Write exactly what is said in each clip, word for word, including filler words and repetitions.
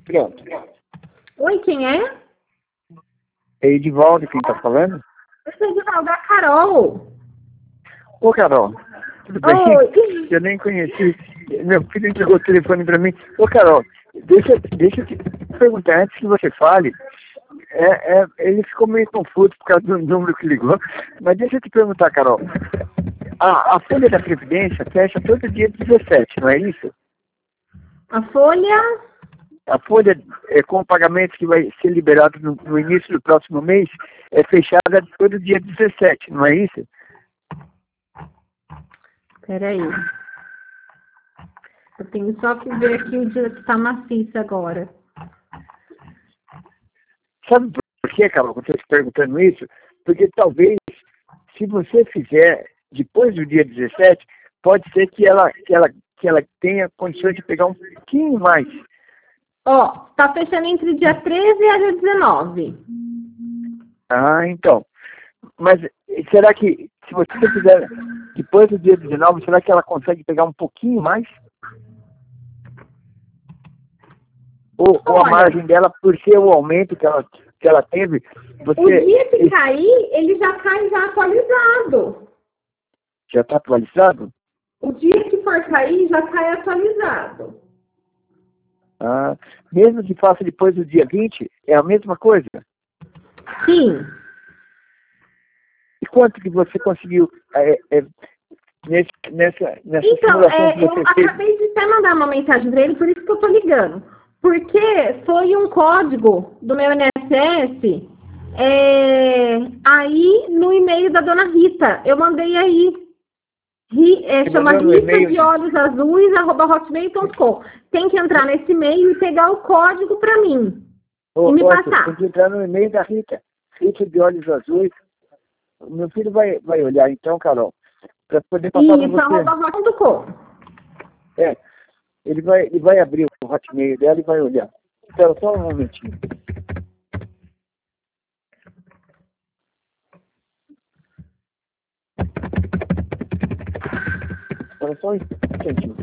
Pronto. Oi, quem é? É Edivaldo quem tá falando? Eu sou Edivaldo, a Carol. Ô, Carol, tudo bem? Oi. Eu nem conheci. Meu filho entregou o telefone pra mim. Ô, Carol, deixa, deixa eu te perguntar, antes que você fale, é, é, ele ficou meio confuso por causa do número que ligou, mas deixa eu te perguntar, Carol. A, a folha da Previdência fecha todo dia dezessete, não é isso? A folha... A folha é, com o pagamento que vai ser liberado no, no início do próximo mês é fechada todo dia dezessete, não é isso? Peraí. Eu tenho só que ver aqui o dia que tá maciça agora. Sabe por que, Carol, que eu estou te perguntando isso? Porque talvez, se você fizer depois do dia dezessete, pode ser que ela, que ela, que ela tenha condições de pegar um pouquinho mais. Ó, tá fechando entre dia treze e dia dezenove. Ah, então. Mas será que, se você fizer depois do dia dezenove, será que ela consegue pegar um pouquinho mais? Ou, ou a margem dela, por ser o aumento que ela, que ela teve, você... O dia que cair, ele já cai já atualizado. Já está atualizado? O dia que for cair, já cai atualizado. Ah, mesmo que faça depois do dia vinte, é a mesma coisa? Sim. E quanto que você conseguiu é, é, nesse, nessa, nessa Então, simulação é, que você eu fez? acabei de até mandar uma mensagem para ele, por isso que eu tô ligando. Porque foi um código do meu I N S S é, aí no e-mail da dona Rita. Eu mandei aí. Ri, é, Você chama mandou no Rita e-mail? de Olhos Azuis, arroba hotmail ponto com. Tem que entrar nesse e-mail e pegar o código para mim. Ô, e me ô, passar. tem que entrar no e-mail da Rita. Rita de Olhos Azuis. Meu filho vai, vai olhar então, Carol, para poder passar para Isso, você. arroba hotmail ponto com. É, ele vai, ele vai abrir o hotmail dela e vai olhar. Espera só um momentinho. Espera só um instantinho.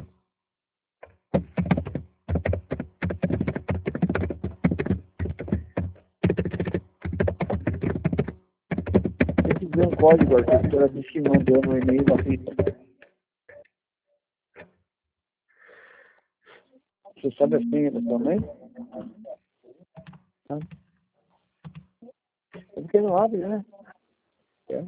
Tem que ver um código, Arthur, que ela disse que mandou no e-mail da Rita. Você sabe a senha da sua mãe? Ah. É porque não abre, né? É.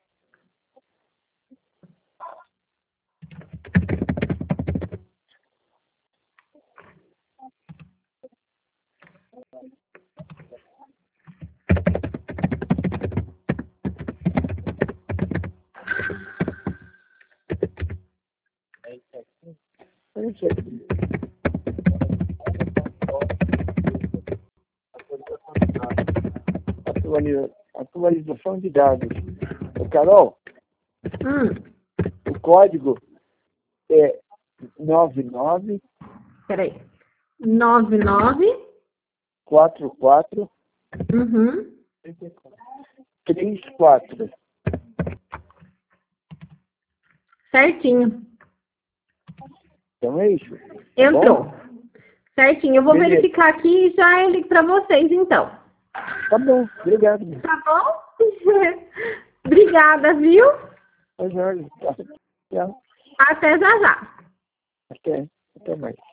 Eu não sei. Atualiza- Atualização de dados. Ô, Carol, Hum, o código é nove nove peraí. nove nove. quatro quatro Uhum. três quatro. Certinho. Então é isso. Tá Entrou. bom? Certinho. Eu vou Beleza. verificar aqui e já ligo para vocês, então. Tá bom, obrigado. Tá bom? Obrigada, viu? Tá, Jorge. Tá. Tchau. Até já já. Até, até mais.